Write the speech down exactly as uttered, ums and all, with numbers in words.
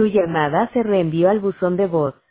Tu llamada se reenvió al buzón de voz.